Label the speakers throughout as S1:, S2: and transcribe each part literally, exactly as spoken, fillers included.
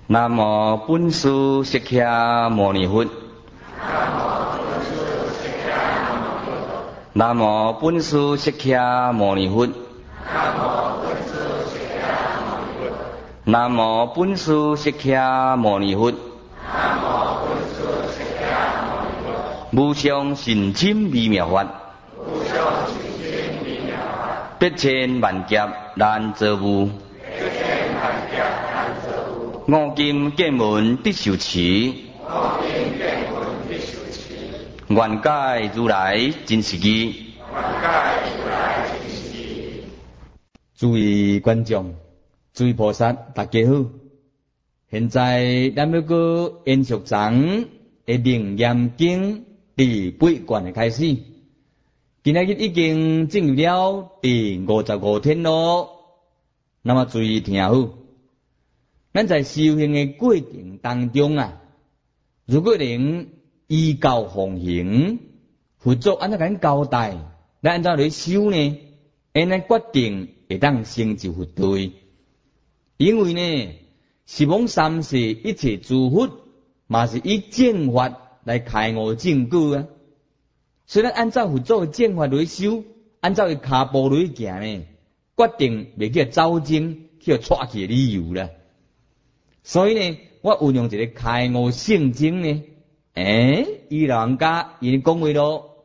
S1: 南无本师释迦牟尼佛。南无本师释迦牟尼佛。南无本师释迦牟尼佛。无上甚深微妙法，百千万劫难遭遇。五金见闻得受持，愿解如来真实义。诸位观众，诸位菩萨，大家好。现在咱要个延续章的楞严经第八卷的开始。今仔日已经进入了第五十五天咯。那么注意听好。咱在修行的过程当中啊，如果能依教奉行，佛祖按照咱交代，咱按照来修呢，咱决定会当成就佛道。因为呢，十方三世一切诸佛，嘛是以正法来开悟正果啊。所以咱按照佛祖的正法来修，按照伊骹步来行呢，决定袂去走精，去错去理由啦。所以呢，我运用一个开悟圣经呢，诶，伊老人家伊讲话咯，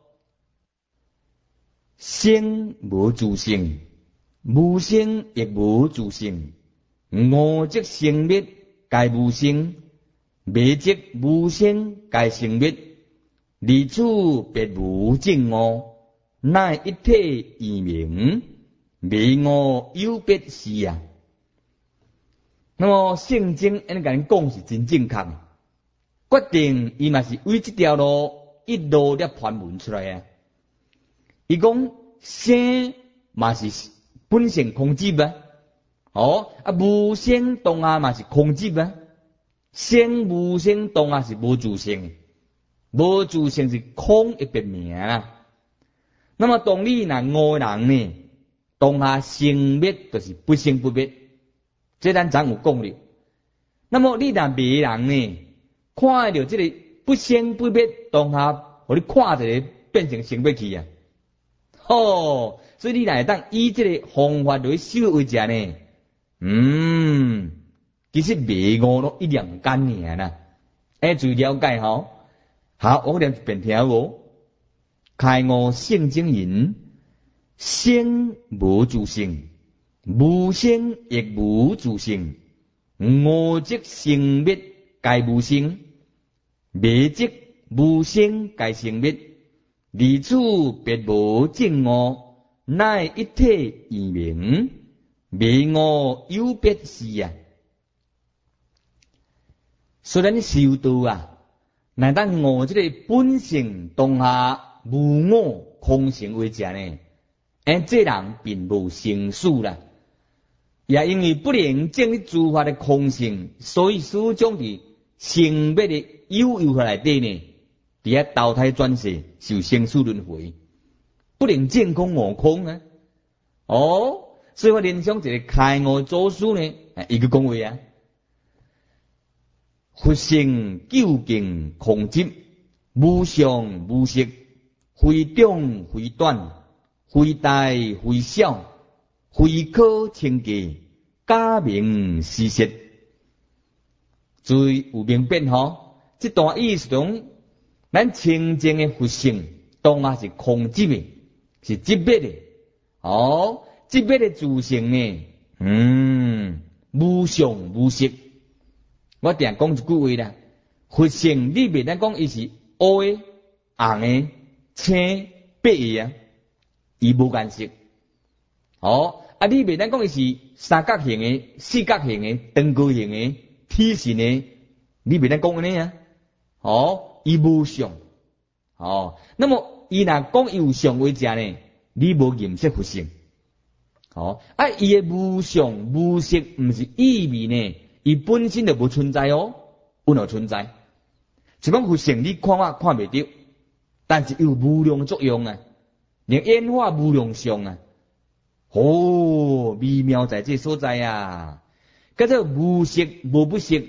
S1: 生无自性，无生亦无自性，我即生灭皆无生，灭即无生皆生灭，二处别无正我，乃一体异名，灭我有别是啊。那么圣经安尼甲咱讲是真正确，决定伊嘛是为这条路一路了传闻出来啊。伊讲生嘛是本性空寂啊，哦啊无生当下嘛是空寂啊，生无生当下是无自性，无自性是空一别名啊。那么当你若悟人呢，当下生灭就是不生不灭。这咱常有讲了。那么你若迷人呢，看到这个不生不灭当下，互你看一个变成生灭去啊！哦，所以你若会当以这个方法来修为者呢，嗯，其实迷悟咯一两干尔啦。哎，注意了解吼。好，我念一遍听无？开悟圣经言：生无自性。无生亦无自性，我即生灭皆无生，灭即无生皆生灭，二处别无正我，乃一体异名，灭我有别是啊。虽然修道啊，乃当我这个本性当下无我空性为者呢，而这人并无成事啦。也因为不能证立诸法的空性，所以始终伫生灭的有有法内底呢，伫遐投胎转世受生死轮回，不能证空我空啊！哦，所以我联想一个开悟祖师呢，伊个讲话啊，佛性究竟空寂，无常无实，非长非短，非大非小。非可称计，假名实实，注意有明辨吼。这段意思中，咱清净的佛性，当下是空寂的，是寂灭的。哦，寂灭的自性呢，嗯，无常无实。我定讲一句话啦，佛性你袂当讲伊是乌的、红的、青、白的啊，伊无颜色。哦。啊！你袂当讲伊是三角形的、四角形的、长条形的、梯形的，你袂当讲安尼啊？哦，伊无相。哦，那么伊若讲伊有相为者呢？你无认识佛性。哦，啊，伊的无相无实，毋是意味呢？伊本身就无存在哦，有哪存在？就讲佛性，你看我看袂到，但是有无量作用啊，连演化无量相啊。哦，微妙在这所在啊！叫做无色无不色，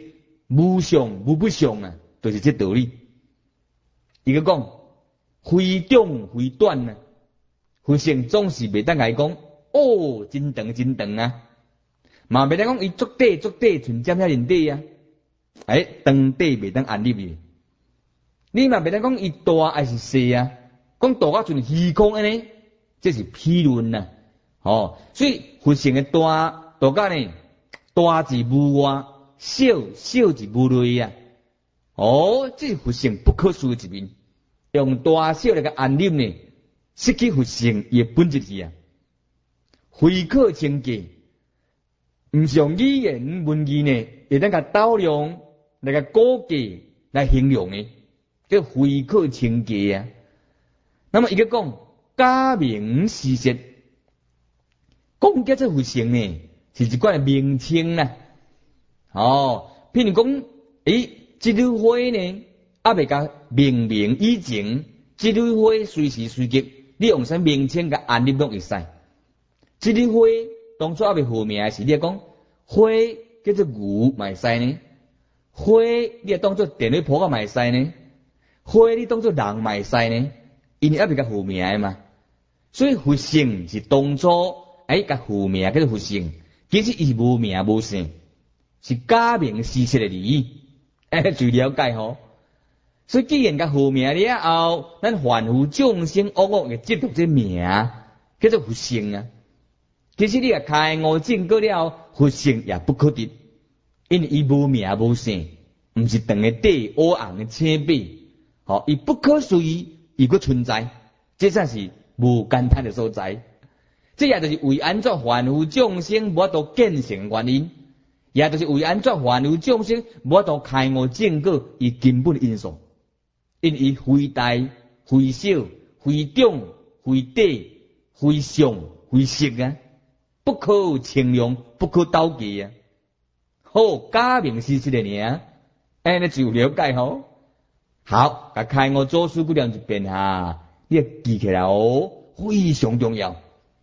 S1: 无相无不相啊，就是这道理。伊个讲非长非短啊，佛性总是袂当来讲哦，真长真长啊，嘛袂当讲伊足短足短，存针遐认短啊，哎，长短袂当安立去。你嘛袂当讲伊大还是细啊，讲大啊像虚空安尼，这是批论呐。哦，所以佛性的大大甲呢，大字无外，小小字无内啊。哦，这是佛性不可思议一面，用大小来个安立呢，失去佛性伊本质去啊。非可称价，毋是用语言文字呢，会当甲斗量来个估价来形容的，叫非可称价啊。那么伊个讲假名实实，讲叫做佛性呢，是一款名称啦。哦，譬如讲，诶，这朵花呢，还未甲命名以前，这朵花随时随地，你用啥名称甲安立拢会使。这朵花当初还未号名时，你讲花叫做牛嘛会使呢？花你也当做电力铺个嘛会使呢？花你当做人嘛会使呢？因为还未甲号名的嘛，所以佛性是当初哎甲号名叫做佛性，其实伊无名无姓，是假名实实的理，哎，最了解吼。所以既然甲号名了后，咱凡夫众生恶恶嘅接触这名，叫做佛性啊。其实你啊开悟证过了，佛性也不可得，因为伊无名无姓，毋是长的底乌红的青白，吼，伊不可思议，伊个存在，这才是无简单的所在。这也就是为安怎凡夫众生无法度见成原因，也就是为安怎凡夫众生无法度开悟证果伊根本的因素。因为伊非大非小非重非短非上非实啊，不可称量，不可斗计啊。好，假名实实的尔，安尼就了解吼。好，甲开悟做事几两一遍哈，你记起来哦，非常重要。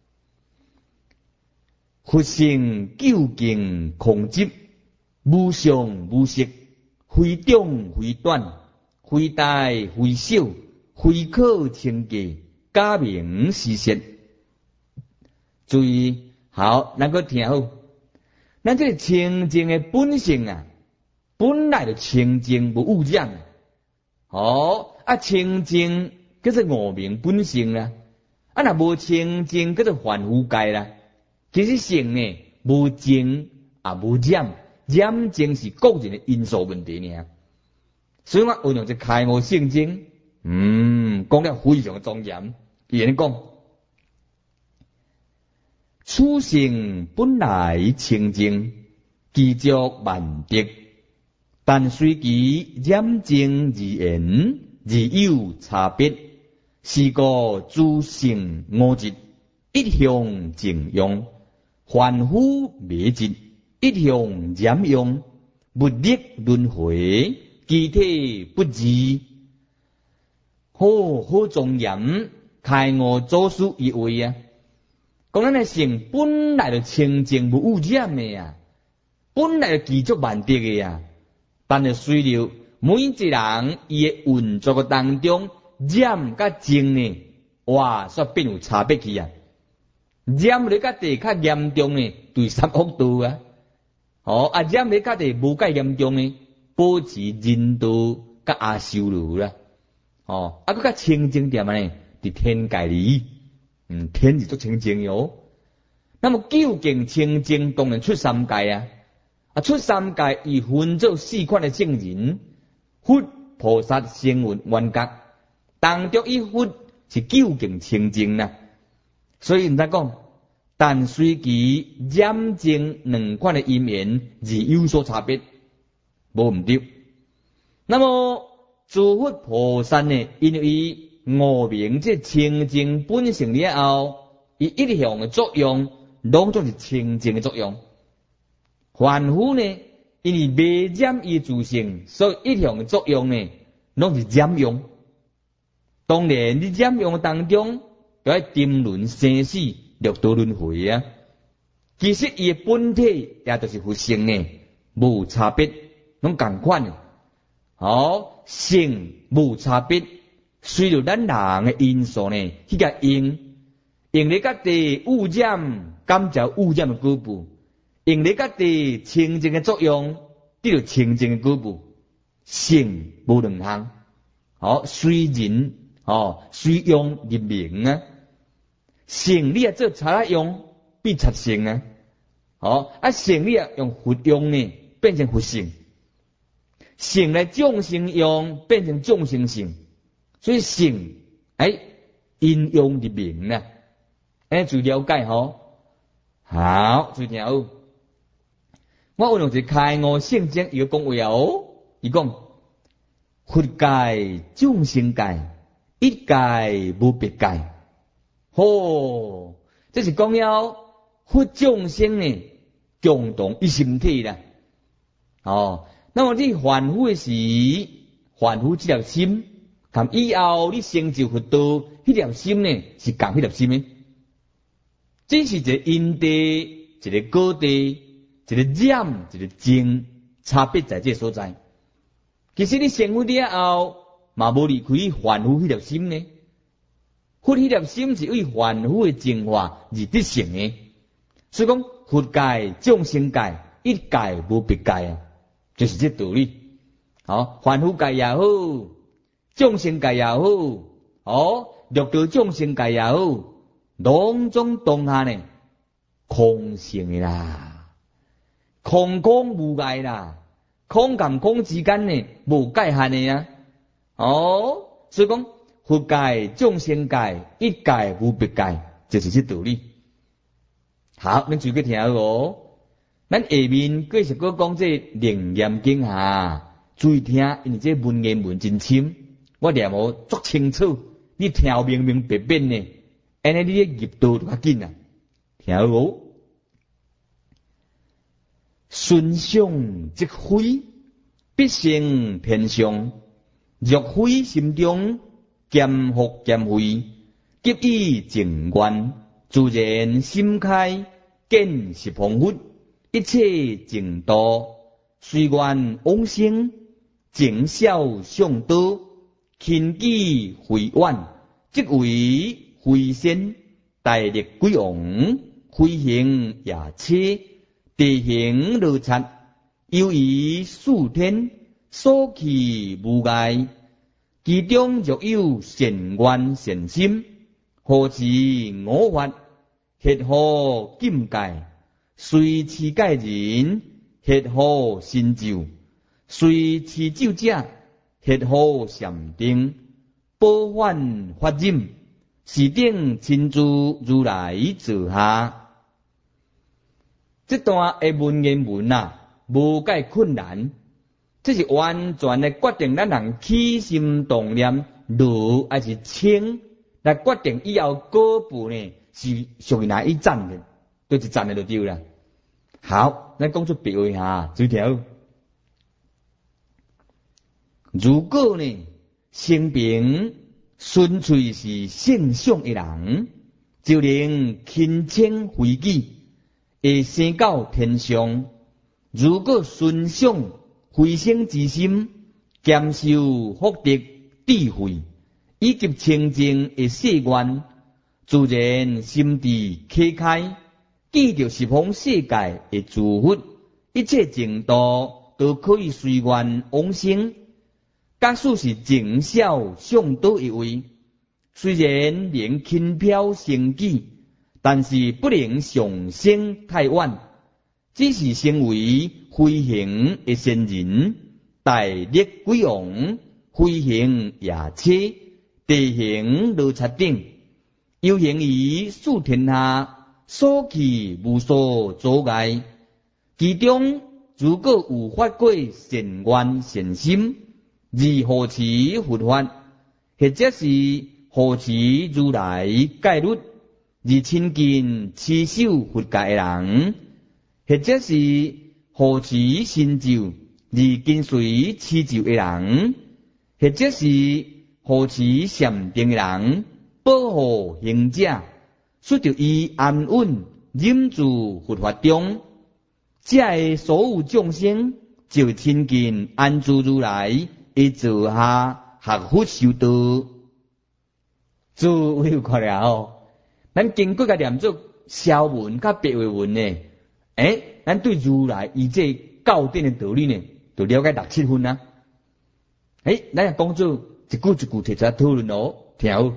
S1: 佛性究竟空寂，无相无实，非长非短，非大非小，非可称价，假名实实。注意，好，咱个听好，咱这个清净的本性啊，本来就清净无污染。哦，啊清净叫做无明本性啦，啊若无清净叫做凡夫界啦。其实性呢，无净也无染，染净是个人的因素问题呢。所以我运用这开悟圣经，嗯，讲了非常庄严。伊安尼讲，此性本来清净，具足万德，但随其染净而言而有差别，是个诸性五疾，一向净用。凡夫灭尽，一向染用，物力轮回，机体不治。好好庄严，开悟做事以为啊，讲咱的性本来就清净无污染的呀，本来就具足万德的呀，但是随着每一人伊的运作的当中，染甲净呢，哇，煞变有差别去啊。染咧甲地较严重呢，对三恶道啊，哦啊染咧甲地无介严重呢，保持人道甲阿修罗啦，哦啊佮较清净点啊呢，伫天界里，嗯天是足清净哟。那么究竟清净当然出三界啊，啊出三界伊分做四款的圣人，佛菩萨声闻缘觉，当中一佛是究竟清净啦。所以毋知讲，但随其染净两款的因缘而有所差别，无毋对。那么诸佛菩萨呢，因为悟明这清净本性了后，伊一向的作用，拢总是清净的作用。凡夫呢，因为未染伊自性，所以一向的作用呢，拢是染用。当然，你染用当中，就喺沉沦生死、六道轮回啊。其实伊的本体也就是佛性呢，无差别， 拢共款的。哦，性无差别，随着咱人的因素呢，去甲用，用咧甲地污染，减少污染的果报；用咧甲地清净的作用，得到清净的果报。性无两项，哦，随人哦，随用入名啊。性你也做差啦用，变差性啊。哦，啊性你也用佛用呢，变成佛性。性来众生用，变成众生性。所以性哎，应用入名啊。哎，就了解吼。好，注意听哦。我有用一开悟圣经，伊个讲话哦。伊讲佛界众生界，一界无别界。吼，这是讲了佛众生呢，共同一心体啦。哦，那么你凡夫时，凡夫这条心，含以后你成就佛道，迄条心呢是共迄条心的。这是一个因地，一个果地，一个染，一个净，差别在这所在。其实你成佛了后，嘛无离开凡夫迄条心呢。佛迄条心是为凡夫的净化而得成的，所以讲佛界、众生界一界无别界啊，就是这道理。好，凡夫界也好，众生界也好，哦，六道众生界也好，拢总当下呢空性的啦，空空无碍啦，空跟空之间呢无界限的啊。哦，所以讲。佛界、众生界一界无别界，就是这道理。好，咱注意听哦。咱下面继续搁讲这楞严经下，注意听，因为这文言文真深，我念无足清楚，你听明明白白呢，安尼你入道就较紧啊。听哦，顺想即非，必成天相；若非心中。兼福兼慧，急以静观，自然心开，见识丰富，一切净道，随愿往生，净效上道，轻举回愿，即为回仙，大力归王，飞行也车，地形罗刹，游于数天，所去无碍。其中若有善愿善心，何持我法，ฮ็何境界？随持戒人，ฮ็何成就？随持咒者，ฮ็何禅定？保反法忍，是等亲自如来座下。这段的文言文啊，无介困难。这是完全来决定咱人起心动念，如还是轻，来决定以后果报呢是属于哪一站的，对一站的就对啦。好，咱讲出别位哈，注意听。如果呢生平纯粹是圣相的人，就能轻轻回记，会升到天上。如果顺想回生之心，兼受福德智慧，以及清净的誓愿，自然心智启开，记着十方世界的诸佛，一切净道都可以随愿往生。假使是净效上道一位，虽然能轻飘升起，但是不能上升太远，只是成为飞行的仙人，大力归王，飞行夜车，地形罗刹等，游行于四天下，所去无所阻碍。其中如果有发过善愿善心，而何持佛法，或者是何持如来戒律，而亲近持守佛教的人，或者是何持成就而跟随持咒的人，或者是何持禅定的人，保护行者，使得伊安稳忍住佛法中，这的所有众生就亲近安住如来，一坐下学佛修道。诸位有看了哦？咱经过个念做消文甲白话文呢，诶，咱对如来以这教典的道理呢，就了解六七分啊。诶，咱也讲做一句一句提出来讨论哦，听好。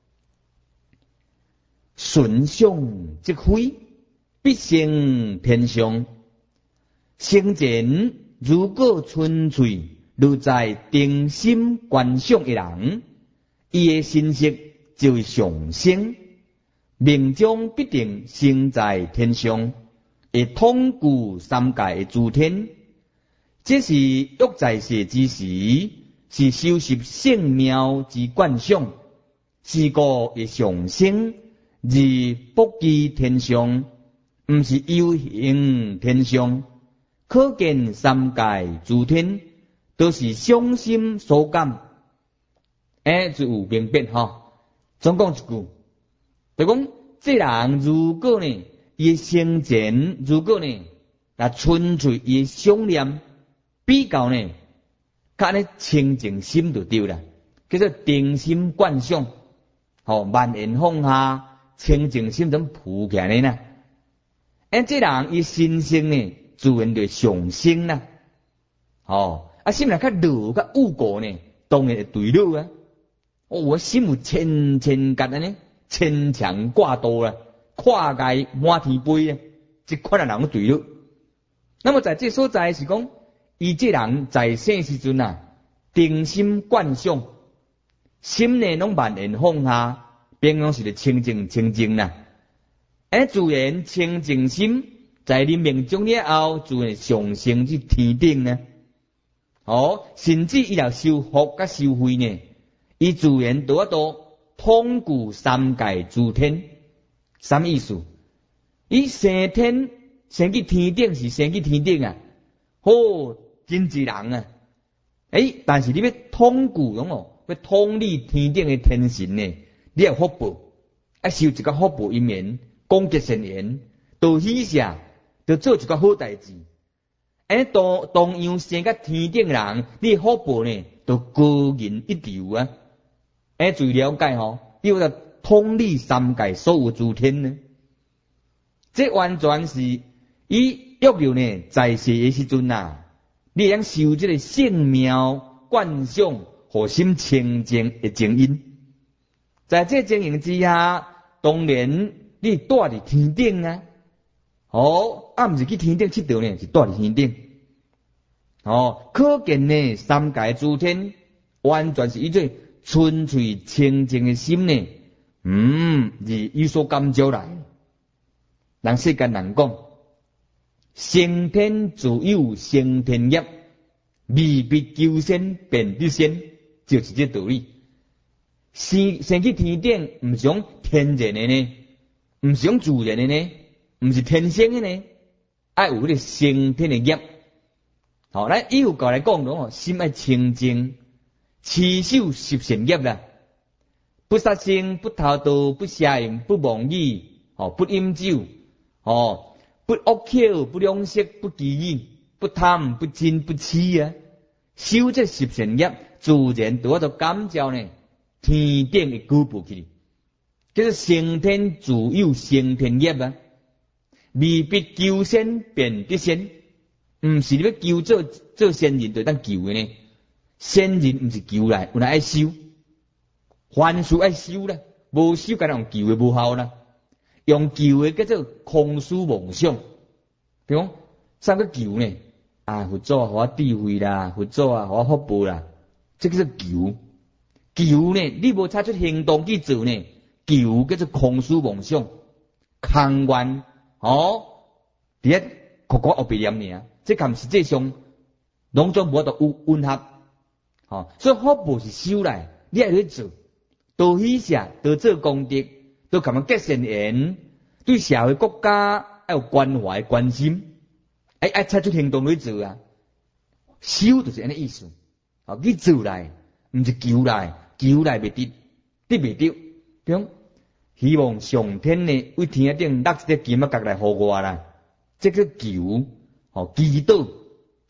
S1: 顺相即非，必生天相。生前如果纯粹如在定心观想的人，伊的心识就会上升，命中必定生在天上，会统固三界的诸天。这是欲在世之时，是修习圣妙之观想，是个会上升而卜居天上，毋是有形天上。可见三界诸天都是伤心所感，哎，就有明辨哈。总讲一句，就讲这人如果呢，伊生前如果呢，那纯粹伊想念比较呢，较呢清净心就对了，叫做定心观想，吼万缘放下，清净心怎浮起来呢？哎，这人伊心性呢？自然就上升啦，哦，啊，心若较弱较污垢呢，当然会对落啊。哦，我心有千千格呢，牵强挂多啦，跨界满天飞啊，这款的人对落。那么在这所在是讲，伊这人在生时阵啊，定心观想，心内拢万缘放下，变拢是个清净清净啦。哎，自然清净心。在你命中了后，自然上升至天顶呢。哦，甚至伊要修福甲修慧呢，伊自然得到统固三界诸天。什么意思？伊升天升去天顶是升去天顶啊，哦，真济人啊。诶，但是你要统固拢哦，要统理天顶的天神呢，你要福报，啊修一个福报一面，广结善缘，都喜下。就做一个好代志，哎，同同样生个天顶人，你福报呢，就高人一筹啊！哎，最了解吼，要个统理三界所有诸天呢，这完全是以欲求呢，在世的时阵呐，你想修这个圣妙观想，和心清净的正因，在这情形之下，当然你住伫天顶啊。哦，啊，毋是去天顶佚佗呢，是住伫天顶。哦，可见呢，三界诸天完全是一种纯粹清净的心呢，嗯，是有所感召来。人世间人讲，先天自有先天业，未必求仙便得仙，就是这道理。先先去天顶，毋是讲天然的呢，毋是讲自然的呢。毋是天生的呢，爱有迄个先天的业。好，咱以后过来讲咯，心爱清净，持守十善业啦，不杀生，不偷盗，不邪淫，不妄语，哦，不饮酒，哦，不恶口，不两舌，不绮语，不贪，不嗔，不痴啊。修这十善业，自然就我都感召呢，天顶的举步去，叫做先天自有先天业啊。未必求仙便得仙，毋是你要求做做仙人就当求的呢。仙人毋是求来，有来爱修，凡事爱修啦，无修敢用求的无效啦。用求的叫做空思妄想，比如讲三个求呢，啊，佛祖互我智慧啦，佛祖啊，互我福报啦，这个是求。求呢，你无采取行动去做呢，求叫做空思妄想，空愿。哦，第一，苦苦学别念呢，这跟实际上拢总无得有吻合。哦，所以福报是修来，你爱去做，多喜舍，多做功德，多咁样结善缘，对社会国家要有关怀关心，爱爱采取行动去做啊。修就是安尼意思。哦，去做来，毋是求来，求来未得，得未得，比如。希望上天呢为天顶落一个金仔角来互我啦，这个求，哦，祈祷，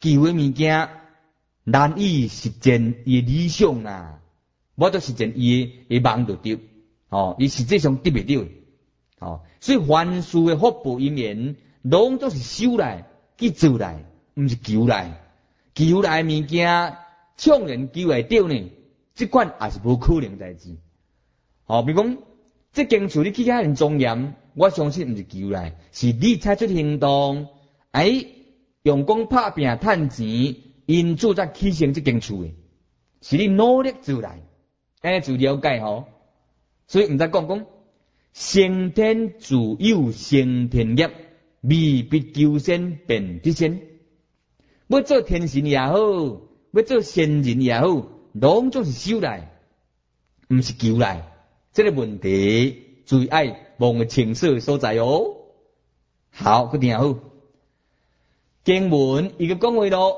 S1: 求的物件难以实践伊的理想啦，无得实践伊的梦就对，哦，伊实际上得袂到，哦，所以凡事的福报因缘，拢都是修来去做来，毋是求来。求来物件，创然求会到呢，即款也是无可能代志。哦，比如讲，这间厝你去遐尼庄严，我相信毋是求来，是你采取行动，哎，用功拍拼赚钱，因此才起成这间厝的，是你努力做来，哎，就了解吼。所以毋知讲讲，先天自有先天业，未必求仙便得仙。要做天神也好，要做仙人也好，拢总是修来，毋是求来。这个问题注意爱望个清楚所在哦。好，佢听好。经文伊个讲话咯，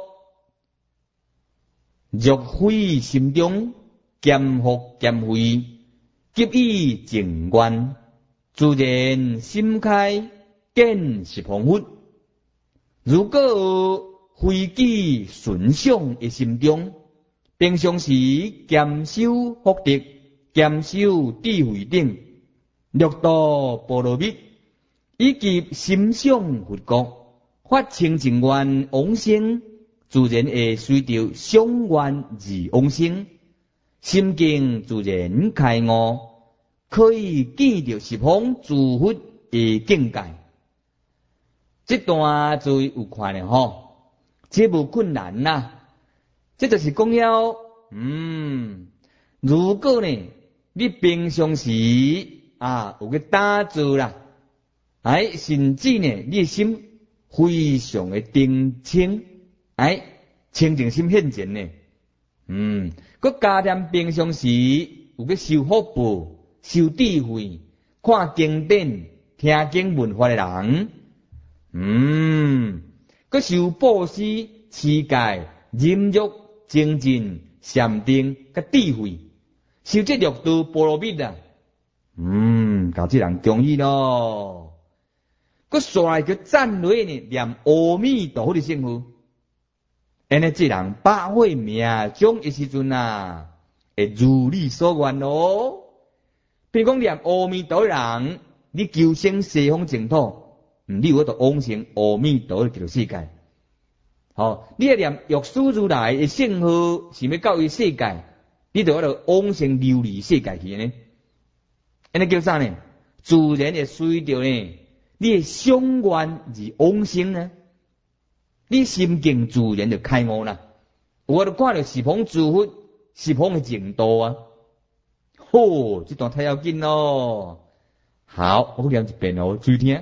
S1: 若非心中兼福兼慧，急以静观，自然心开，见是丰富。如果非己顺想的心中，平常时兼修福德，兼修智慧等，略多波罗蜜，以及心想佛国，发清净愿往生，自然会随着想愿而往生，心境自然开悟，可以见到十方诸佛的境界。这段注意有看的吼。这无困难呐、啊，这就是讲了，嗯，如果呢，你平常时啊有个打坐啦，哎，甚至呢，你的心非常的定清，哎，清净心现前呢，嗯，佮加添平常时有个修福报、修智慧、看经典、听经闻法的人，嗯。佮修布施、持戒、忍辱、精进、禅定、佮智慧，修这六度波罗蜜啊，嗯，搞这人中意咯。佮煞来叫赞落呢，念阿弥陀佛的圣号，安尼这人百会命中的时阵啊，会如你所愿咯。比如讲念阿弥陀人，你求生西方净土。你有法度往生阿弥陀佛极乐世界。好、哦，你要念药师如来的圣号，是要教育世界，你就法度往生琉璃世界去呢。安尼叫啥呢？自然会随着呢，你的想愿而往生呢。你心境自然就开悟啦。我就看到十方诸佛，十方的净土啊。吼、哦，这段太要紧咯。好，我念一遍哦，注意听。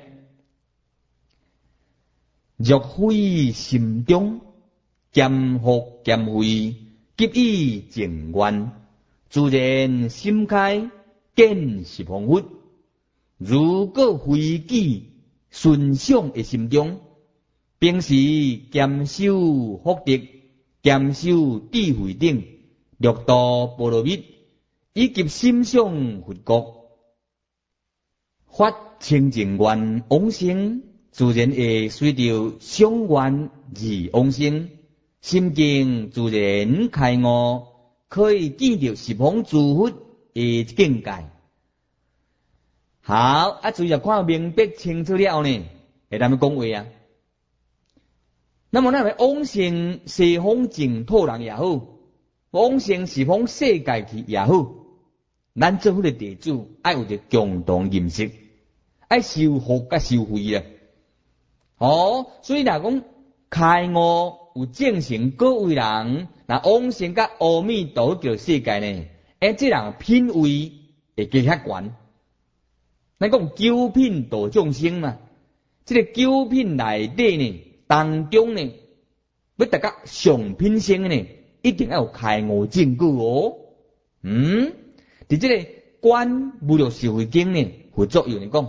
S1: 若非心中兼福兼慧，急以静观，自然心开，见是丰富。如果非己顺想的心中，平时兼修福德，兼修智慧等，略多波罗蜜，以及心想佛国，发清净愿往生。自然会随着想愿而往生，心境自然开悟，可以见到十方诸佛的境界。好，啊，注意看明白清楚了呢，会当要讲话啊。那么，咱们往生西方净土人也好，往生十方世界去也好，咱做佛的弟子爱有着共同认识，爱修福甲修慧啊。哦，所以若讲开悟有正成各位人，那往生甲阿弥陀佛世界呢？哎，这人品位会加较悬。咱讲九品度众生嘛，这个九品内底呢，当中呢，要大家上品生呢，一定要有开悟证据哦。嗯，伫这个观无量寿会经呢，会作用来讲。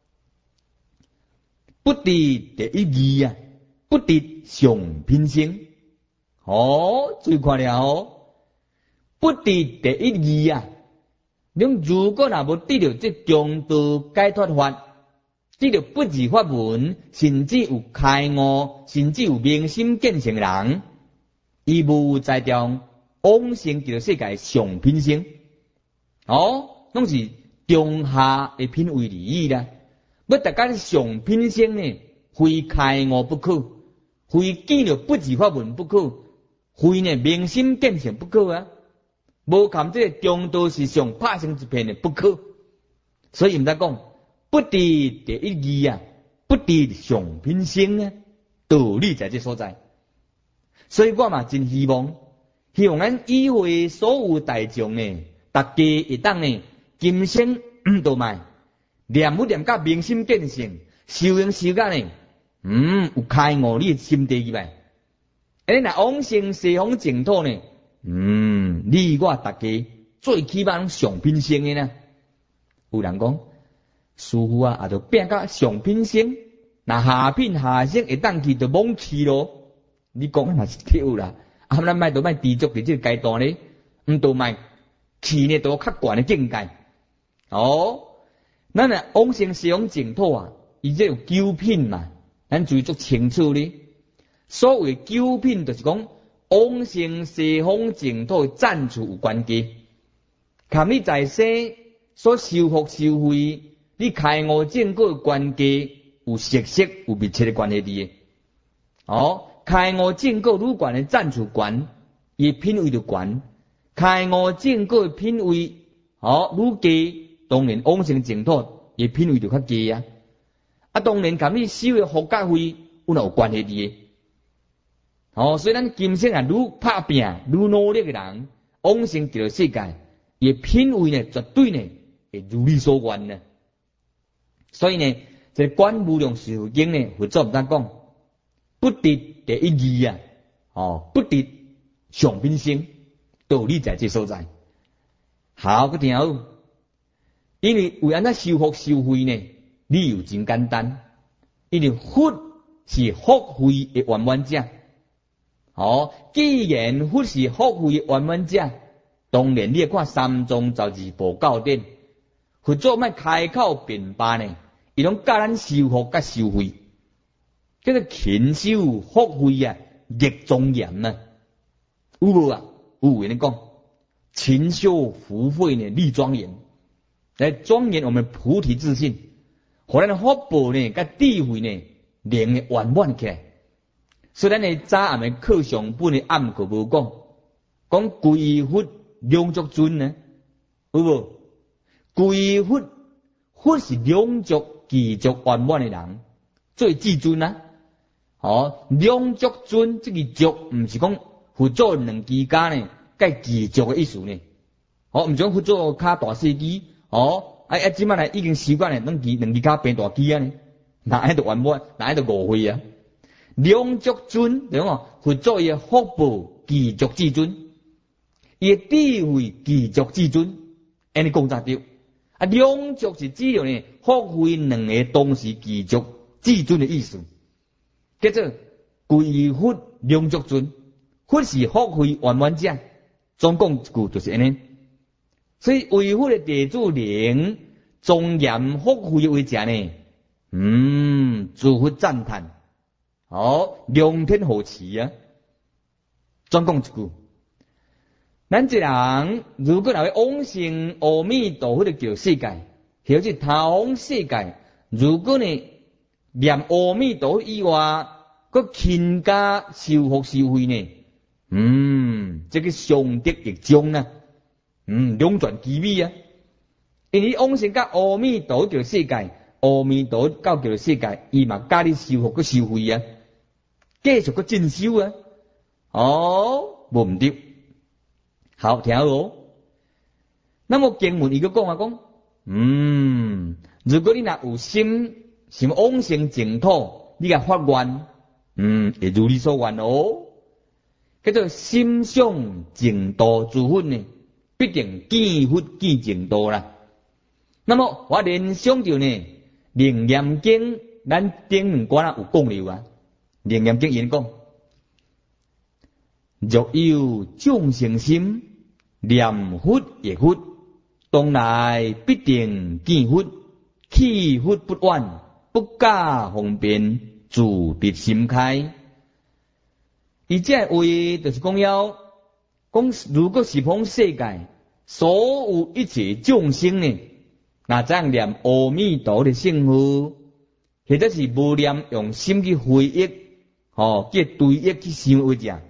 S1: 不得第一义啊，不得上品生。哦，注意看了哦，不得第一义啊。你如果若无得到这中道解脱法， 得到不二法门，甚至有开悟，甚至有明心见性人，伊无在中往生极乐世界上品性。哦，拢是中下的品位而已啦。要达到上品性呢，非开悟不可，非见到不二法门不可，非呢明心见性不可啊！无含这个中道是上拍成一片的不可。所以毋得讲不敌第一义啊，不敌上品性啊，道理在这所在。所以我嘛真希望，希望咱议会所有大众呢，大家会当呢，今生毋倒卖，念不念甲明心见性，修行修甲呢，嗯，有开悟你的心地去呗。而若往生西方净土呢，嗯，你我大家最起码上品性的呢。有人讲，师父啊，也就变甲上品性，那下品下性会当去就懵去咯。你讲嘛是对啦，啊，咱卖都卖知足伫这个阶段咧，毋都卖去呢都较悬的境界。哦，咱若往生西方净土啊，伊这有九品嘛，咱注意足清楚咧。所谓九品，就是讲往生西方净土的赞处有关系，看你在世所修福修慧，你开悟正果的关系有息息有密切的关系伫。哦，开悟正果愈悬的赞处悬，伊品位就悬；开悟正果的品位，哦愈低，当然往生净土伊品位就较低啊。啊，当然看你修的福甲慧有哪有关系伫。哦，所以咱今生啊，愈拍拼、愈努力的人，往生极乐世界，伊品位呢，绝对呢会如你所愿呢。所以呢，这《观无量寿经》呢，佛祖毋但讲不敌第一义啊，哦，不敌上品性，道理在这所在。好，佮听好，因为为安怎修福修慧呢？理由真简单，因为佛是福慧的圆满者。哦，既然佛是福慧的圆满者，当然你要看三藏十二部教典，佛祖莫开口辩白呢，伊拢教咱修福甲修慧，叫做勤修福慧啊，业庄严啊，有无啊？有人讲勤修福慧呢，立庄严，来庄严我们菩提自信，互咱的福报呢，甲智慧呢，能够圆满起来。所以咱的早暗的课上本的暗课无讲，讲归佛两足尊呢，有无？归佛，佛是两足具足圆满的人，最至尊啊！哦，两足尊这个足，唔是讲佛祖两支脚呢，该具足的意思呢。哦，唔讲佛祖骹大细支，哦，啊啊，即摆来已经习惯了，两支两支脚变大支啊呢，哪爱得圆满，哪爱得误会啊？两足尊，对讲佛祖伊福报具足至尊，伊智慧具足至尊，安尼讲才对。啊，两足是指着呢福慧两个同时具足至尊的意思，叫做归佛两足尊。佛是福慧圆满者，总讲一句就是安尼。所以为佛的弟子能庄严福慧为者呢，嗯，诸佛赞叹。哦，良天何慈啊！专讲一句，咱一人如果若要往生阿弥陀佛的极乐世界，或者他方世界，如果呢念阿弥陀佛以外，佮勤加修福修慧呢，嗯，这个上德益彰呢，嗯，两全其美啊！因为往生到阿弥陀佛极乐世界，阿弥陀佛到极乐世界，伊嘛加你修福佮修慧啊！继续个进修啊！哦，无唔对，好听好。那么经文伊个讲啊讲，嗯，如果你若有心，想往生净土，你甲发愿，嗯，会如你所愿哦。叫做心想净土诸佛呢，必定见佛见净土啦。那么我联想到呢，楞严经咱顶两关啊有讲了啊。楞严经言讲，若有众生心，念佛亦佛，当来必定见佛，去佛不远， 不假方便，自得心开。伊这话就是讲要讲，如果是讲世界所有一切众生呢，那这样念阿弥陀的圣号，或者是无念用心去回忆，哦，去对忆去想为者，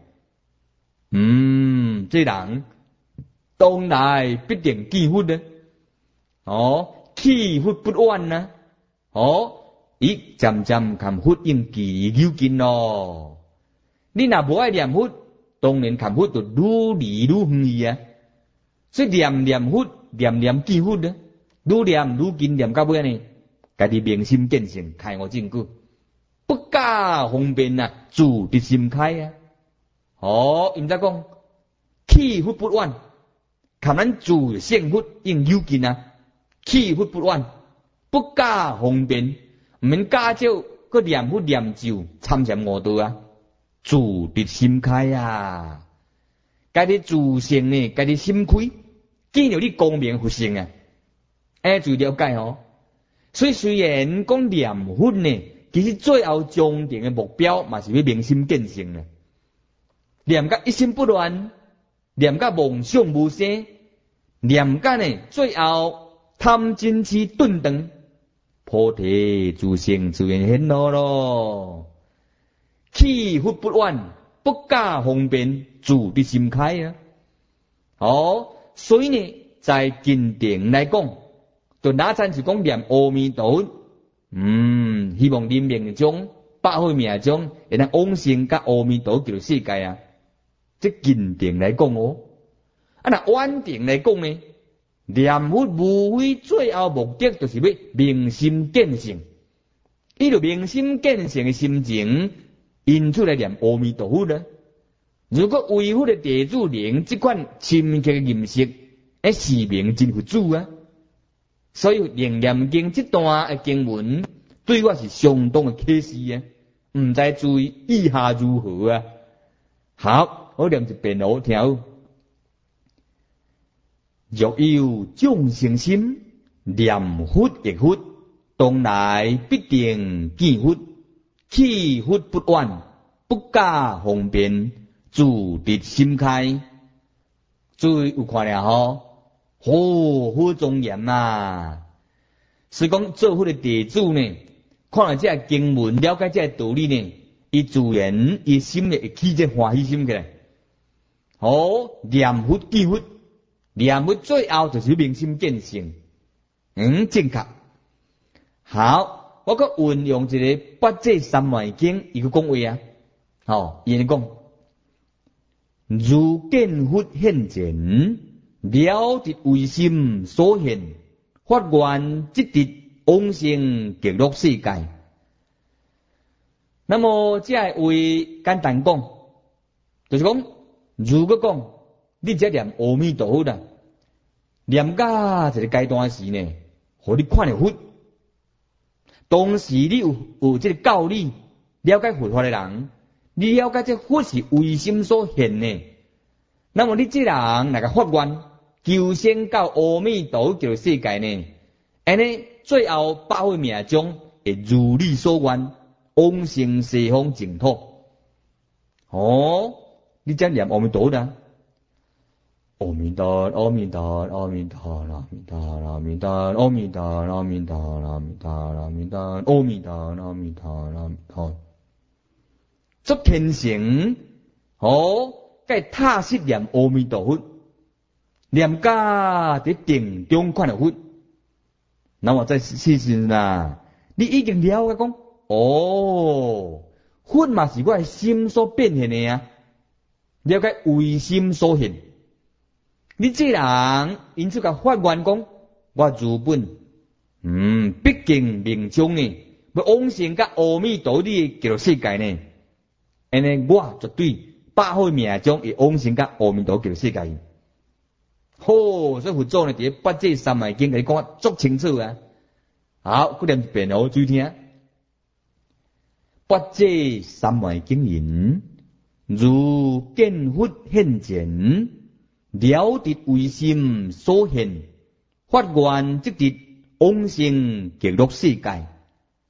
S1: 嗯，这人当来必定见佛呢，哦，起佛不晚呢，哦，伊渐渐看佛应记究竟咯。你若无爱念佛，当然看佛就愈离愈远去啊。所以念念佛，念念见佛呢，愈念愈近，念到尾呢，家己明心见性，开悟证据，不假方便啊，自得心开啊。哦，毋知讲起佛不晚，看咱自性佛应究竟啊，起佛不晚，不假方便，毋免假照个念佛念咒参禅悟道啊。自得心开啊！家己自性呢，家己心开，见到你光明佛性啊！哎，注意了解哦。所以虽然讲念佛呢，其实最后终点的目标嘛是要明心见性呢。念甲一心不乱，念甲梦想无生，念甲呢最后贪嗔痴顿顿，菩提自性自然显露咯。起佛不晚，不假方便，自得心开啊！哦，所以呢，在经典来讲，就哪zan是讲念阿弥陀，嗯，希望你命中百岁命中会当往生甲阿弥陀叫世界啊！这经典来讲哦，啊那稳定来讲呢，念佛无非最后目的就是要明心见性，伊就明心见性的心情。因出来念阿弥陀佛呢？如果为佛的地主灵这款深刻的认识，哎，是明真佛主啊！所以《楞严经》这段的经文对我是相当的启示啊！唔知注意意下如何啊？好，我念一遍好听。若有众生心，念佛亦佛，当来必定见佛。起佛不晚，不假方便，自得心开。注意有看了吼，好好庄严啊！是讲做佛的弟子呢，看了这经文，了解这道理呢，伊自然伊心里会起这欢喜心起来。好，念佛见佛，念佛最后就是明心见性，嗯，正确。好。我搁运用一个八戒三昧经一个讲话啊，吼，伊讲如见佛现前，了得唯心所现，发愿即得往生极乐世界。那么这个话简单讲，就是讲，如果讲你只念阿弥陀佛啦，念到一个阶段时呢，互你看到佛。当时你有有这个教理了解佛法的人，你了解这佛是为心所现的，那么你这人那个发愿求生到阿弥陀佛世界呢？安尼最后百岁命中会如你所愿，往生西方净土。哦，你这念阿弥陀佛。阿弥陀，阿弥陀，阿弥陀，阿弥陀，阿弥陀，阿弥陀，阿弥陀，阿弥陀，阿弥陀，阿弥陀，阿弥陀，阿弥陀。作天成，哦，该踏实念阿弥陀佛，念家伫定中看到佛。那么在事实啦，你已经了解讲，哦，佛嘛是我的心所变现的啊，了解为心所现。你这人因此甲发愿讲，我如本，嗯，毕竟命中呢，要往生甲阿弥陀的极乐世界呢，安尼我绝对百岁命中会往生甲阿弥陀极乐世界。好，所以佛祖呢，伫八戒三昧经给你讲足清楚啊。好，佢念一遍哦，注意听。八戒三昧经言：如见佛现前。了得唯心所现，发愿即得往生极乐世界。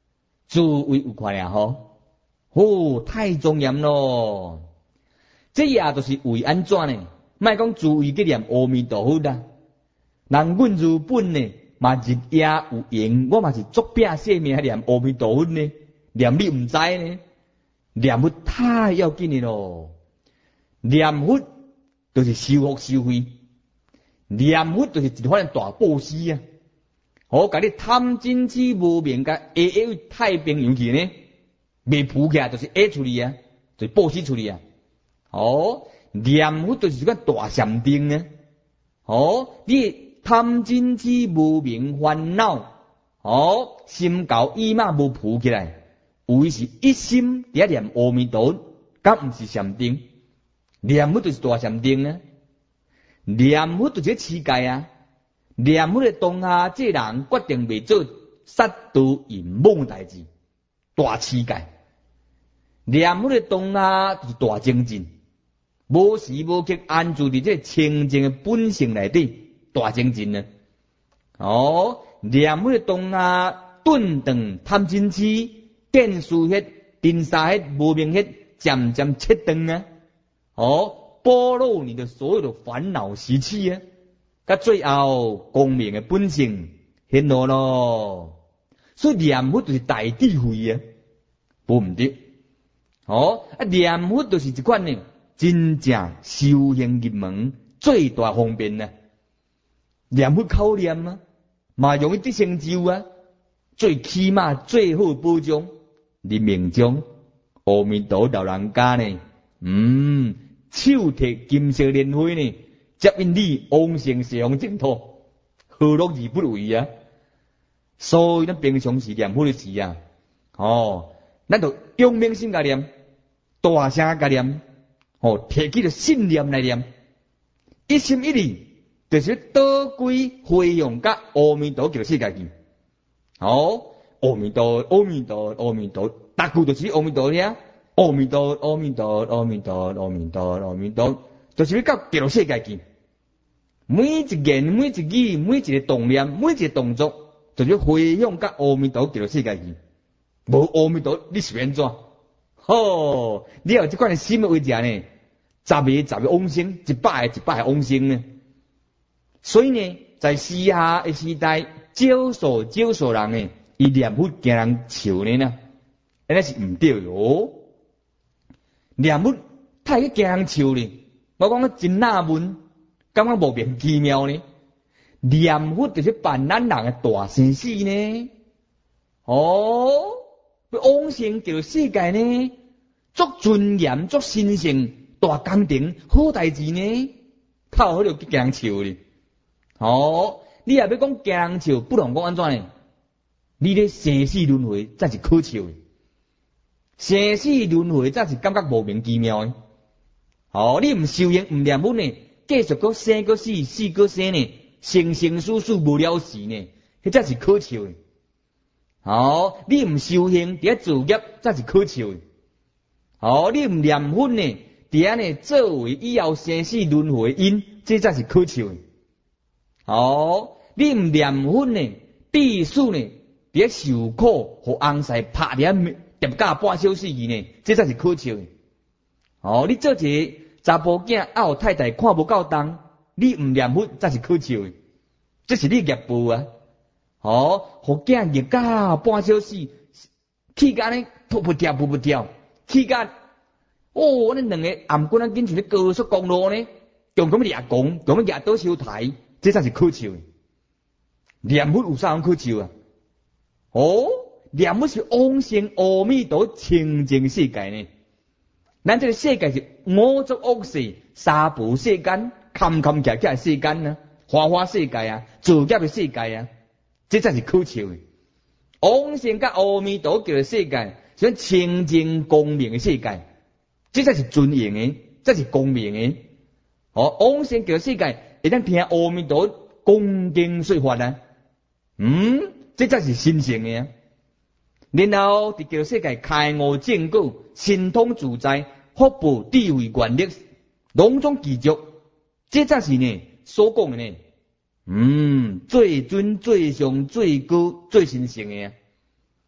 S1: 自为有看呀吼，哦，太庄严咯！这也就是为安怎呢？莫讲自为去念阿弥陀佛啦，人阮如本呢，嘛日夜有缘，我嘛是作拼性命念阿弥陀佛呢，念你唔知呢，念佛太要紧的咯，念佛就是修福修慧，念佛就是一款大布施啊！我甲你贪嗔痴无明甲下下太平洋去呢，未浮起来就是下处理啊，就是布施处理啊。哦，念佛就是一个大禅定啊！哦，你贪嗔痴无明烦恼，哦，心高意马无浮起来，有是一心伫念阿弥陀佛，敢毋是禅定？念佛就是大禅定啊！念佛就是持戒啊！念佛的当下，这人决定袂做杀盗淫妄代志，大持戒。念佛的当下就是大精进。无时无刻安住伫这清净的本性内底，大精进呢。哦，念佛的当下顿顿贪嗔痴、见思迄、定沙迄、无明迄，渐渐切断啊。哦，剥落你的所有的烦恼习气啊，甲最后光明的本性显露咯。所以念佛就是大智慧啊，无毋对。哦，啊念佛就是一款呢。真正修行入门最大方便啊！念佛口念啊，嘛容易得成就啊！最起码最好保障你命中阿弥陀老人家呢，嗯，手提金色莲花呢，接引你往生西方净土，何乐而不为啊？所以咱平常时念佛的时啊，哦，咱就用明心甲念，大声甲念。哦，提起着信念来念，一心一意，就是倒归回向甲阿弥陀叫世界去。哦，阿弥陀，阿弥陀，阿弥陀，逐句就是阿弥陀呀，阿弥陀，阿弥陀，阿弥陀，阿弥陀，阿弥陀，就是要到叫世界去。每一言、每一语、每一个动念、每一个动作，就是回向甲阿弥陀叫世界去。无阿弥陀，你是安怎？哦，你有这款的心的为者呢？十个十个往生，一百个一百个往生呢。所以呢，在时下的时代，少数少数人呢，伊念佛惊人笑呢呐，那是唔对哦。念佛太惊人笑呢，我讲个真纳闷，感觉莫名其妙呢。念佛就是办咱人的大生死呢。哦，往生叫世界呢，足尊严、足神圣。大工程好代志呢，靠好就惊人笑哩。哦，你也要讲惊人笑，不能讲安怎呢？你咧生死轮回才是可笑的，生死轮回才是感觉莫名其妙的。哦，你唔修行唔念佛呢，继续个生个死，死个生呢，生生死死无了时呢，迄才是可笑的。哦，你唔修行，伫自业才是可笑的。哦，你唔念佛呢？伫安尼作为以后生死轮回因，这才是可笑的。哦，你唔念佛呢，必须呢，伫受苦，互翁婿拍伫叠架半小时以呢，这才是可笑的。哦，你做一个查甫囝，啊，互太太看无够重，你唔念佛才是可笑的，这是你业报啊。哦，互囝叠架半小时，气甲呢，扑扑跳扑扑跳，气甲。哦，恁两个暗棍仔紧像咧高速公路呢，强咁掠讲，强咁掠倒收台，这才是可笑的。念佛有啥样可笑啊？哦，念佛是往生阿弥陀清净世界呢。咱这个世界是五浊恶世、三无世间、坎坎坷坷的世间啊，花花世界啊，造业的世界啊，这才是可笑的。往生甲阿弥陀叫的世界，是清净光明的世界。这才是尊严的，这是光明的。哦，往生叫世界，会当听阿弥陀恭敬说法啊。嗯，这才是神圣的啊。然后伫叫世界开悟正果，神通自在，福报智慧权力，拢总具足。这才是呢所讲的呢。嗯，最尊最上最高最神圣的啊。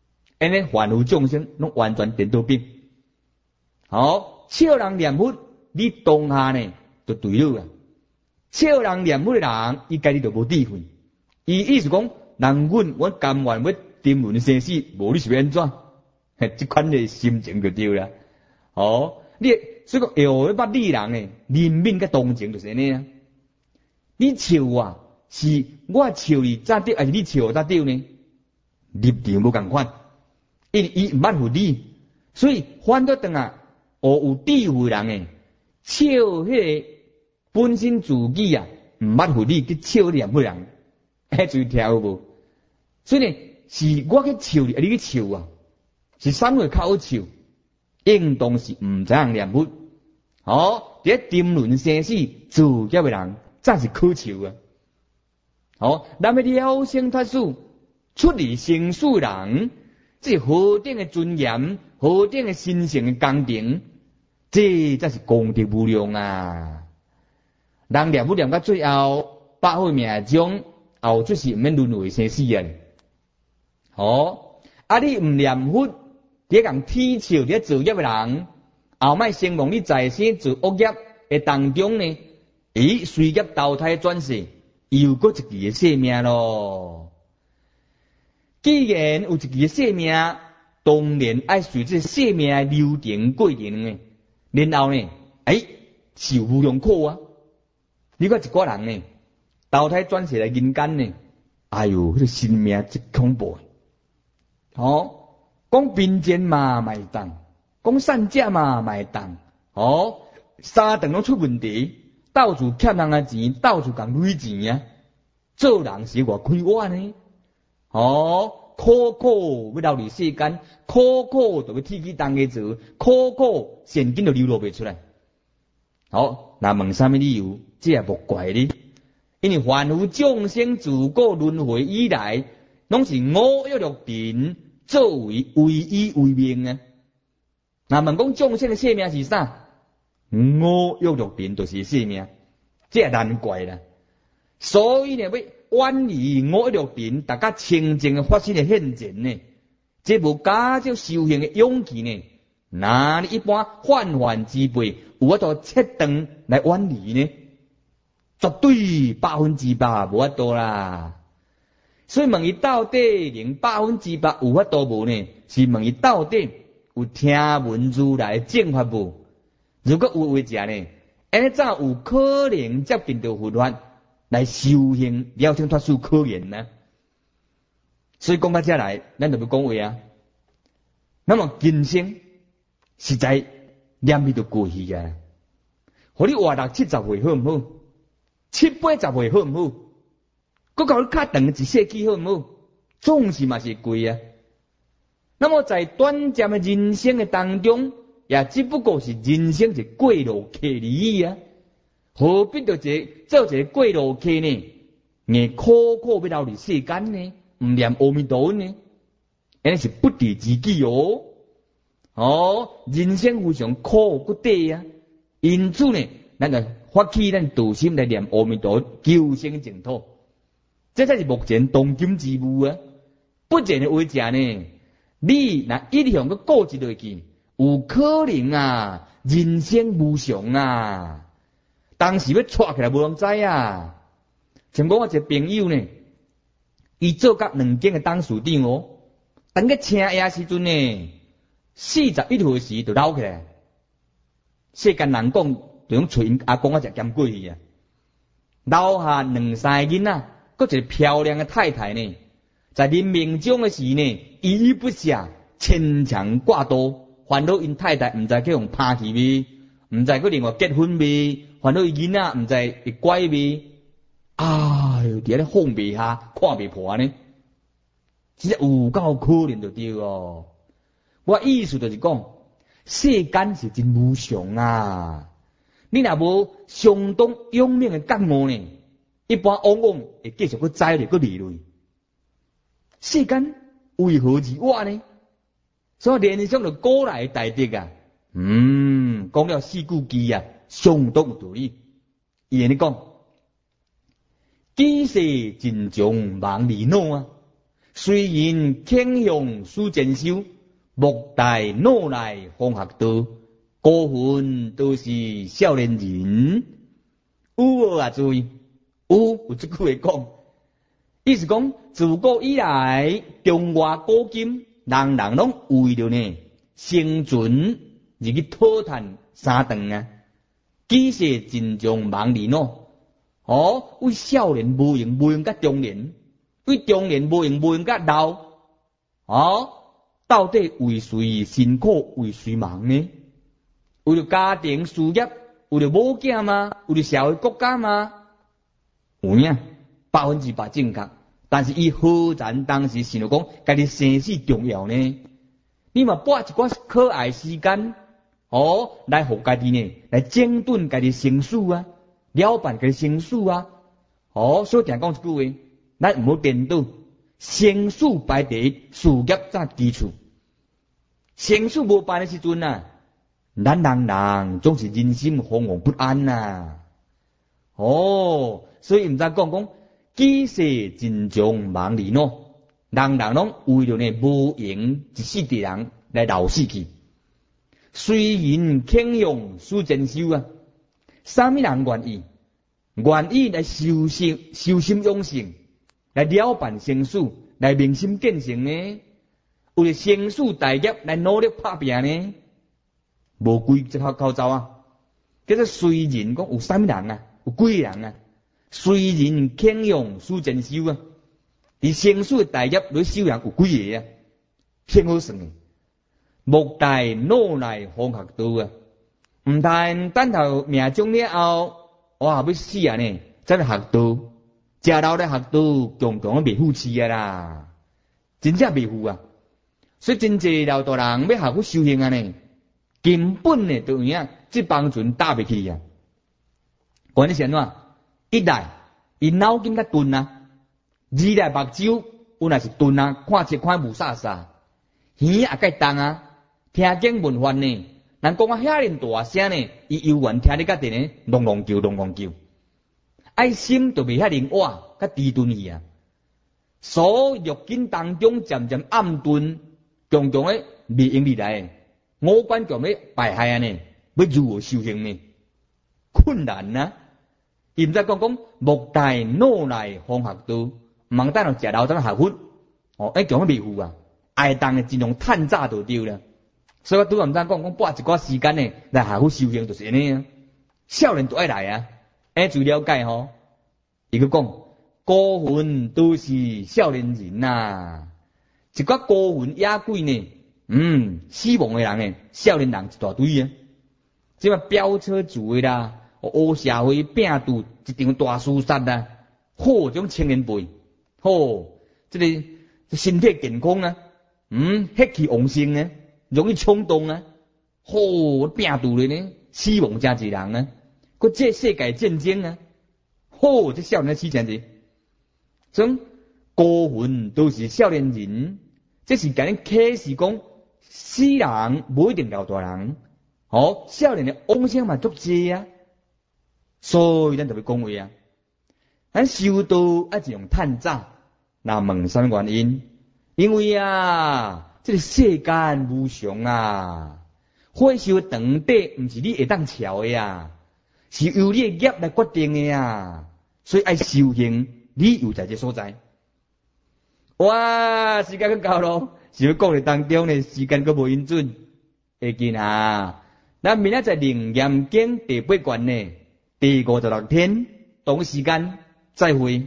S1: 安尼凡夫众生拢完全颠倒病。好，笑人念佛，你当下呢就对了啊。笑人念佛的人，伊家己就无智慧。伊意思讲，人阮我甘愿要沉沦生死，无你是要安怎？这款的心情就对啦。哦，你所以讲，会学捌你人呢，人命甲同情就是安尼啊。你笑啊，是我笑你咋对，还是你笑我咋对呢？立场无共款，因为伊毋捌服你，所以反倒等啊，学有智慧人诶，笑迄个本身自己啊，毋捌服你去笑念佛人，迄注意听有无？所以呢，是我去笑你，你去笑啊，是啥物较好笑？应当是毋知影念佛。哦，伫沉沦生死自业诶人，才是可笑啊！哦，咱要了生脱死，出离生死人，这何等诶尊严，何等诶神圣诶工程，这才是功德无量啊！人念佛念到最后，百岁命中，后就是毋免轮回生死啊！哦，啊你毋念佛，伫共天笑伫造业诶人，后摆生亡你在生做恶业诶当中呢，伊随业投胎转世，又过一期诶生命咯。既然有一期诶生命，当然爱随这生命诶流程过程诶，然后呢，哎，受无量苦啊！你看一个人呢，投胎转世来人间呢，哎呦，迄个生命真恐怖。哦，讲贫贱嘛卖当，讲善假嘛卖当，哦，三顿拢出问题，到处欠人诶钱，到处共累钱啊！做人是偌亏我呢？哦，苦苦要留伫世间，苦苦就要天去当个做，苦苦现金就流露袂出来。好，那问啥物理由？这也无怪你，因为凡夫众生自古轮回以来，拢是五欲六尘作为唯一为命啊。那问讲众生的生命是啥？五欲六尘就是生命，这也难怪啦。所以呢，要远离五欲六尘，大家清净的发生的现前呢，这无加少修行的勇气呢，哪里一般泛泛之辈有法度切断来远离呢？绝对百分之百无法度啦。所以问伊到底连百分之百有法度无呢？是问伊到底有听闻如来正法无？如果有话者呢，安尼怎有可能接近到佛法来修行了生脱死可言呢？所以讲到这来，咱就要讲话啊。那么今生实在念伊就过去啊。互你活六七十岁好唔好？七八十岁好唔好？佮搞你较长一世纪好唔好？总是嘛是贵啊。那么在短暂的人生的当中，也只不过是人生一过路客而已啊。何必就这做一个过路客呢？硬苦苦要留伫世间呢？唔念阿弥陀佛呢？安尼是不敌自己哦。哦，人生非常苦不得啊。因此呢，咱就发起咱道心来念阿弥陀佛，求生净土。这才是目前当今之务啊！不然的话者呢，你若一直向佮顾及落去，有可能啊，人生无常啊，当时要错起来无人知啊。像讲我一个朋友呢，伊做甲两间的董事长哦，等个请夜时阵呢，四十一岁时就老起来。世间人讲，就用找因阿公啊食咸过去啊，留下两三个囡仔。搁一个漂亮的太太呢，在临命终的时呢，依依不舍，牵肠挂肚，烦恼因太太唔知去用抛弃未，唔知去另外结婚未，烦恼伊囡仔唔知会乖未，哎呦，伫咧放袂下，看袂破呢，真是有够可怜就对哦。我意思就是讲，世间是真无常啊，你若无相当勇猛的觉悟呢？一般往往会继续去栽入去理论，世间为何而我呢？所以人生就古来大德啊，嗯，讲了四句句啊，相当有道理。伊安尼讲，几世真常忘离恼啊， 虽然倾向书前修，莫待脑内方学道。孤魂都是少年人，有无啊？注意，有有这句话讲，意思讲自古以来，中外古今，人人拢为着呢生存而去讨赚三顿啊。几世真将忙里喏，哦，为少年无用，无用甲中年，为中年无用，无用甲老，哦，到底为谁辛苦，为谁忙呢？为了家庭事业，为了某囝吗？为了社会国家吗？有影，百分之百正确。但是伊何然当时想讲，家己生死重要呢？你嘛拨一寡可爱时间，哦，来互家己呢，来整顿家己生死啊，了办家己生死啊。哦，所以定讲一句话，咱唔好颠倒，生死排第一，事业才基础。生死无办的时阵啊。咱人人总是人心惶惶不安呐、啊，哦，所以唔知讲讲几世真将忙里喏，人人拢为了呢无用一世的人来闹死去。虽然倾向书前修啊，啥物人愿意？愿意来修心、修心养性，来了办生死，来明心见性呢？为了生死大业来努力打拼呢？无几只口口罩啊！叫做虽然讲有啥物人啊，有几个人啊，虽然倾向书前修啊，伫生死大业里修人有几个啊？偏好算的，莫待脑内方学道啊！唔但等头命中了后，哇要死啊呢！才来学道，食老咧学道，强强未付气啊啦！真正未付啊！所以真济老大人要学去修行啊呢！根本呢，就样这帮船打不起啊！关键是安怎？一来，伊脑筋较钝啊；二来目睭有若是钝啊，看册看无啥啥，耳也介重啊，听经闻法呢，人讲啊遐尼大声呢，伊犹原听你甲伫呢，隆隆叫隆隆叫，爱心就袂遐灵活，较低钝去啊。所欲境当中渐渐暗顿，强强诶未用力来。五官强要败害啊呢，要如何修行呢？困难啊！伊毋知讲讲莫待脑内方学道，茫等落食老等学佛，哦，迄强未赴啊！爱当诶尽量趁早就对了。所以我拄啊毋知讲讲拨一寡时间呢来学佛修行就是安尼啊。少年都爱来啊，哎，最了解吼。伊个讲孤魂都是少年人呐、啊，一寡孤魂野鬼呢。嗯，死亡的人诶，少年人一大堆啊！即嘛飙车族的啦，黑社会拼赌一场大厮杀啦，好种青年辈，好，这个身体健康啊，嗯，血气旺盛啊，容易冲动啊，好拼赌的呢，死亡真济人啊，佮这世界战争啊，好，这少年死真济，种孤魂都是少年人，这是甲恁启示讲。死人无一定老大人，哦，少年的妄想嘛足济啊，所以咱特别讲话啊，咱修道啊是用趁早，那问啥原因？因为啊，这个世间无常啊，火烧长底毋是你会当桥的啊，是由你的业来决定的啊，所以爱修行，理由在这所在。哇，时间够咯。是要讲的当中呢，时间阁无允准，会见啊！咱明仔载灵验经第八卷呢，第五十六天同时间再会。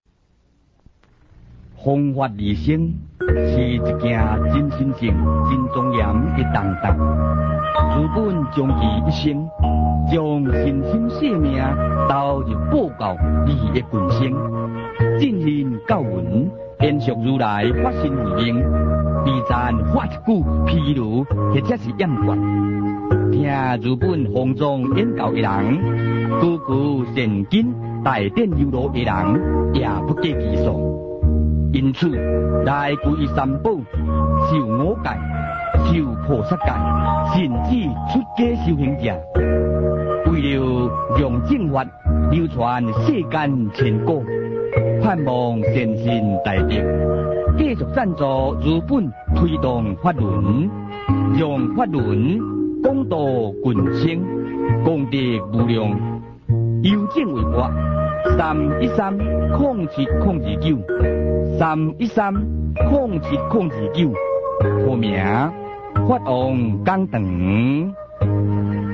S1: 弘法利生是一件真神圣、真庄严的重担，资本将其一生，将身心性命投入报告利益群生，进行教文，延续如来法身慧命。比赞发一句譬如，或者是验决。听日本方丈演教的人，句句善经大典犹如的人，也不计其数。因此，来皈依三宝，受五戒，受菩萨戒，甚至出家修行者，为了让正法流传世间千古，盼望善信大德。
S2: 继续赞助日本推动法轮，让法轮广度群生，功德无量。邮政为我三一三空七空二九，三一三空七空二九，户名法王讲堂。